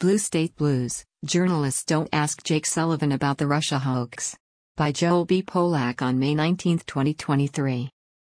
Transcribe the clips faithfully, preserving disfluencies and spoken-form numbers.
Blue State Blues, Journalists Don't Ask Jake Sullivan About the Russia Hoax. By Joel B. Polak on May nineteenth, twenty twenty-three.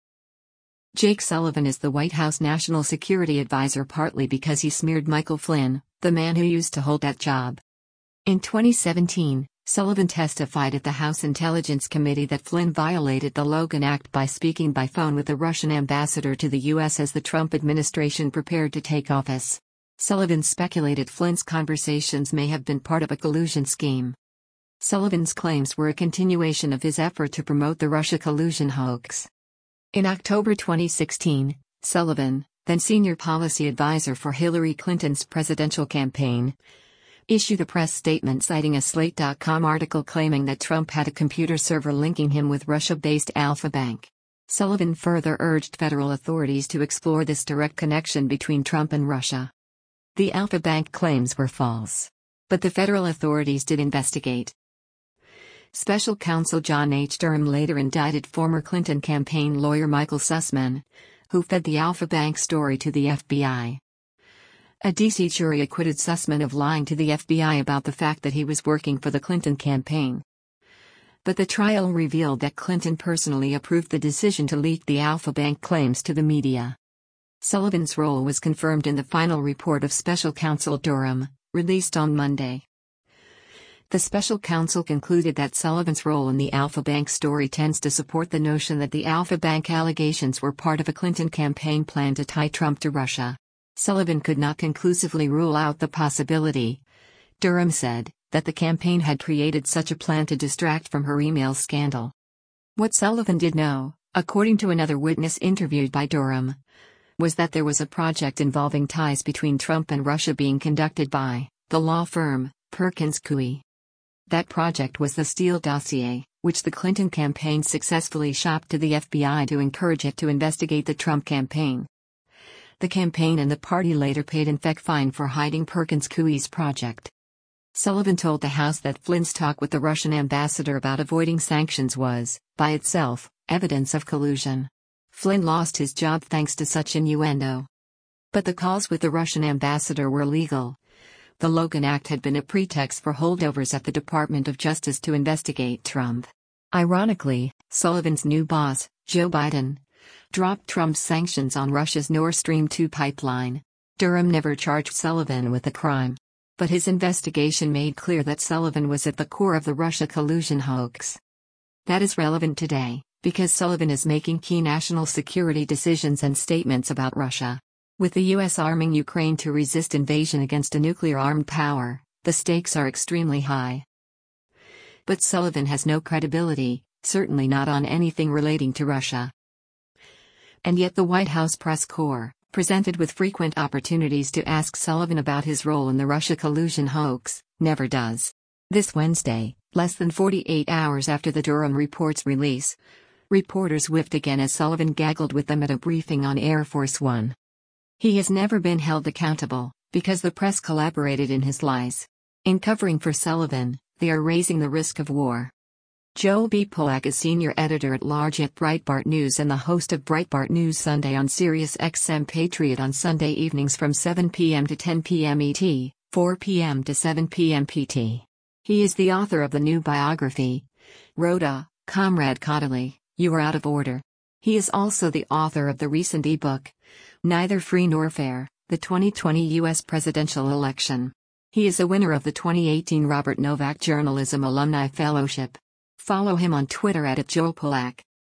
Jake Sullivan is the White House National Security Advisor partly because he smeared Michael Flynn, the man who used to hold that job. In twenty seventeen, Sullivan testified at the House Intelligence Committee that Flynn violated the Logan Act by speaking by phone with the Russian ambassador to the U S as the Trump administration prepared to take office. Sullivan speculated Flynn's conversations may have been part of a collusion scheme. Sullivan's claims were a continuation of his effort to promote the Russia collusion hoax. In October twenty sixteen, Sullivan, then senior policy advisor for Hillary Clinton's presidential campaign, issued a press statement citing a Slate dot com article claiming that Trump had a computer server linking him with Russia-based Alfa Bank. Sullivan further urged federal authorities to explore this direct connection between Trump and Russia. The Alfa Bank claims were false. But the federal authorities did investigate. Special counsel John H. Durham later indicted former Clinton campaign lawyer Michael Sussman, who fed the Alfa Bank story to the F B I. A D C jury acquitted Sussman of lying to the F B I about the fact that he was working for the Clinton campaign. But the trial revealed that Clinton personally approved the decision to leak the Alfa Bank claims to the media. Sullivan's role was confirmed in the final report of special counsel Durham, released on Monday. The special counsel concluded that Sullivan's role in the Alfa Bank story tends to support the notion that the Alfa Bank allegations were part of a Clinton campaign plan to tie Trump to Russia. Sullivan could not conclusively rule out the possibility, Durham said, that the campaign had created such a plan to distract from her email scandal. What Sullivan did know, according to another witness interviewed by Durham, was that there was a project involving ties between Trump and Russia being conducted by the law firm Perkins Coie. That project was the Steele dossier, which the Clinton campaign successfully shopped to the F B I to encourage it to investigate the Trump campaign. The campaign and the party later paid in fact fine for hiding Perkins Coie's project. Sullivan told the House that Flynn's talk with the Russian ambassador about avoiding sanctions was, by itself, evidence of collusion. Flynn lost his job thanks to such innuendo. But the calls with the Russian ambassador were legal. The Logan Act had been a pretext for holdovers at the Department of Justice to investigate Trump. Ironically, Sullivan's new boss, Joe Biden, dropped Trump's sanctions on Russia's Nord Stream two pipeline. Durham never charged Sullivan with the crime. But his investigation made clear that Sullivan was at the core of the Russia collusion hoax. That is relevant today, because Sullivan is making key national security decisions and statements about Russia. With the U S arming Ukraine to resist invasion against a nuclear-armed power, the stakes are extremely high. But Sullivan has no credibility, certainly not on anything relating to Russia. And yet the White House press corps, presented with frequent opportunities to ask Sullivan about his role in the Russia collusion hoax, never does. This Wednesday, less than forty-eight hours after the Durham report's release, reporters whiffed again as Sullivan gaggled with them at a briefing on Air Force One. He has never been held accountable, because the press collaborated in his lies. In covering for Sullivan, they are raising the risk of war. Joel B. Polak is senior editor-at-large at Breitbart News and the host of Breitbart News Sunday on Sirius X M Patriot on Sunday evenings from seven p m to ten p m E T, four p m to seven p m P T. He is the author of the new biography, Rhoda, Comrade Caudaly, You Are Out of Order. He is also the author of the recent e-book, Neither Free Nor Fair, the twenty twenty U S Presidential Election. He is a winner of the twenty eighteen Robert Novak Journalism Alumni Fellowship. Follow him on Twitter at Joel Polak.